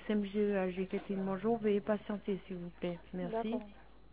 CMGEAG Catherine, bonjour. Veuillez patienter, s'il vous plaît. Merci. D'accord.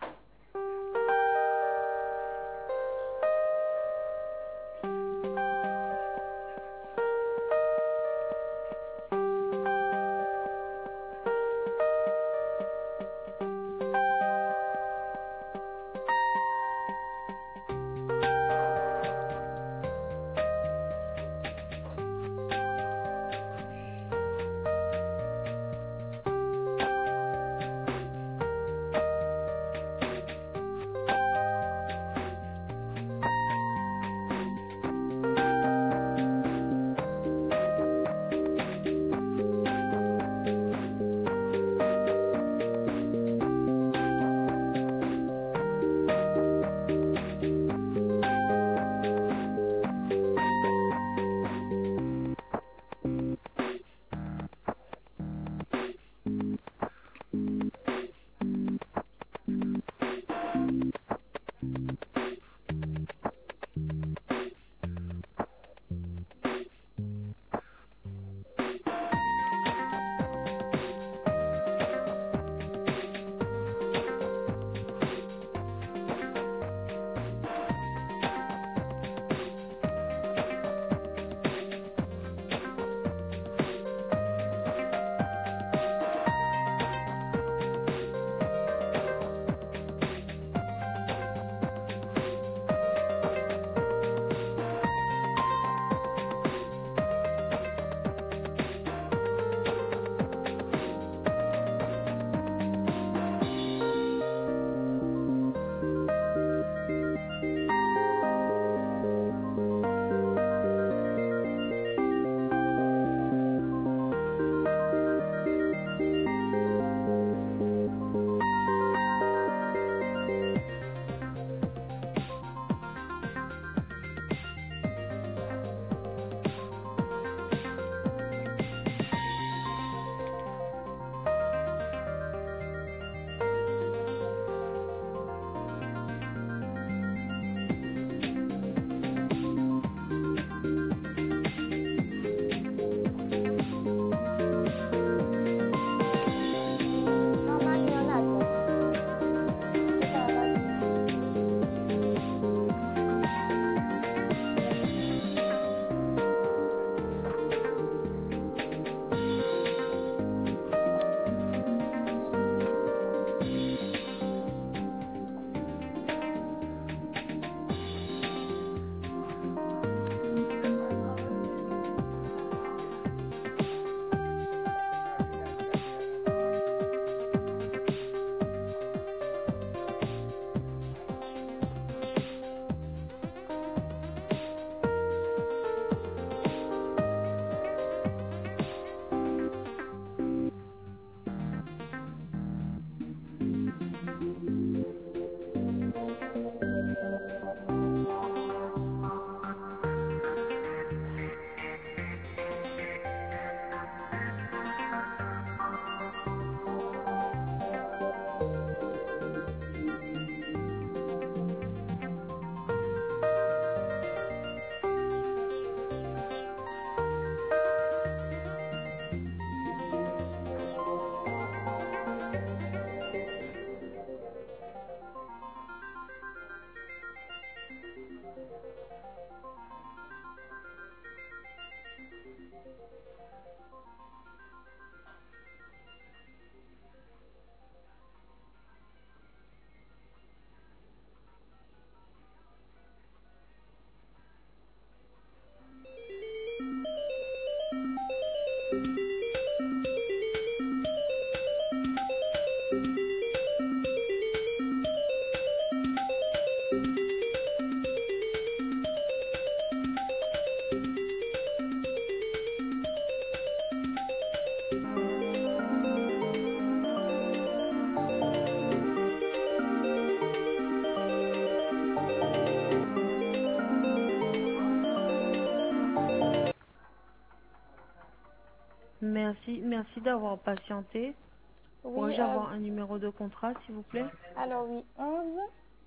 Merci d'avoir patienté. Oui, Pourrais-je avoir un numéro de contrat, s'il vous plaît? alors oui, 11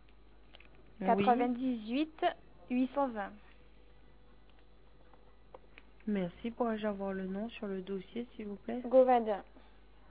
Oui. 98 820. Merci. Pourrais-je avoir le nom sur le dossier, s'il vous plaît? Govindin.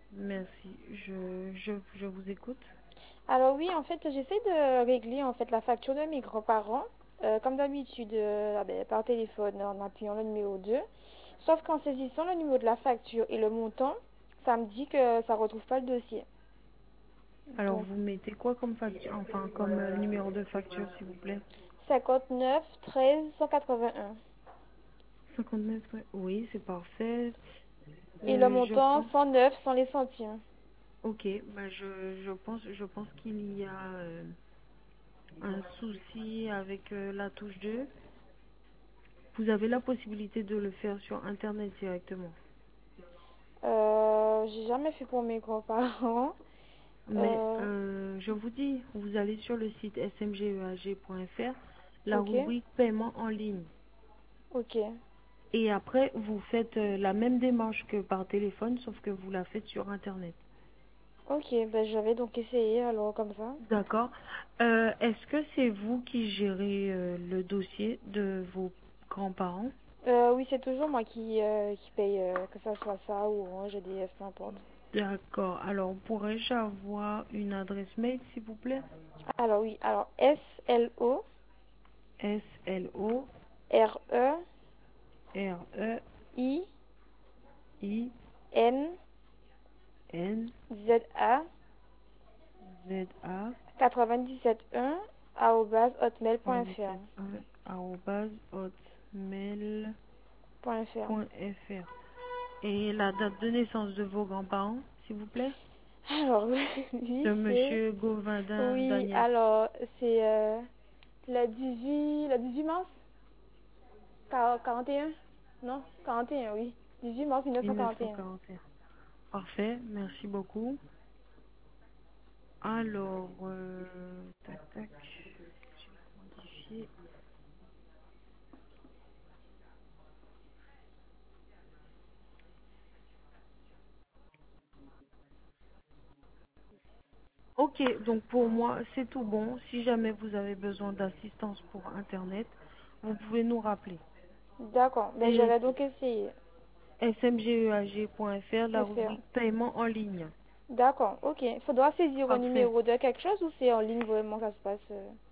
Merci. Je vous écoute. Alors oui, en fait, j'essaie de régler en fait la facture de mes grands-parents, comme d'habitude, par téléphone en appuyant le numéro 2. Sauf qu'en saisissant le numéro de la facture et le montant, ça me dit que ça retrouve pas le dossier. Alors, Donc vous mettez quoi comme facture, enfin, comme numéro de facture, s'il vous plaît? 59 13 181. 59, ouais. Oui, c'est parfait. Et le Je montant pense, 109 sans les centimes. ok, bah je pense qu'il y a un souci avec la touche 2. Vous avez la possibilité de le faire sur Internet directement. J'ai jamais fait pour mes grands-parents. Mais Euh, je vous dis, vous allez sur le site smgeag.fr, la ok, rubrique paiement en ligne. ok, Et après, vous faites la même démarche que par téléphone, sauf que vous la faites sur Internet. ok. Ben, je vais donc essayer alors comme ça. D'accord. Est-ce que c'est vous qui gérez le dossier de vos grands-parents? Oui, c'est toujours moi qui paye, que ça soit ça ou Orange, EDF, peu importe. D'accord. Alors, pourrais-je avoir une adresse mail, s'il vous plaît? Alors oui, alors SLO SLO RE RE I I N N ZA Z A 971 @hotmail.fr. 97.hotmail.fr. Et la date de naissance de vos grands-parents, s'il vous plaît? Alors lui De c'est Monsieur Govindin oui, Daniel. alors c'est le 18 mars 41. Non, 41 oui. 18 mars 1941. 1941. Parfait, merci beaucoup. Alors, tac, tac, je vais modifier. Ok, donc pour moi, c'est tout bon. Si jamais vous avez besoin d'assistance pour Internet, vous pouvez nous rappeler. D'accord, ben je C'est vais donc essayer smgeag.fr, de la faire. rubrique paiement en ligne. D'accord, ok. Il faudra saisir un Parfait. numéro de quelque chose ou c'est en ligne vraiment ça se passe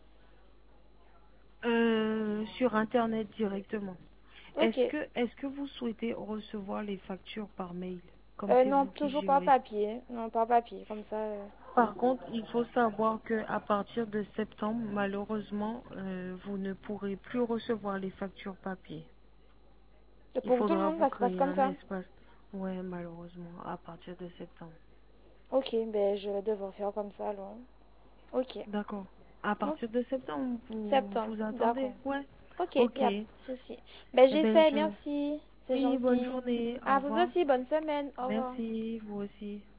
Sur Internet directement. Ok. Est-ce que vous souhaitez recevoir les factures par mail, comme c'est Non, vous qui toujours par gérez? papier. Non, par papier, comme ça. Par contre, il faut savoir que à partir de septembre, malheureusement, vous ne pourrez plus recevoir les factures papier. Il Pour tout le faudra monde, vous ça se passe créer comme un ça. espace. Ouais, malheureusement, à partir de septembre. Ok, ben je vais devoir faire comme ça alors. Ok. D'accord. À Ok. partir de septembre, Septembre, vous attendez? d'accord. Ouais. Ok, Ok. y a pas de souci. Ben Eh ben, j'essaie, merci. C'est oui, bonne gentil. journée. Au À vous revoir. aussi, bonne semaine. Au revoir. Merci, vous aussi.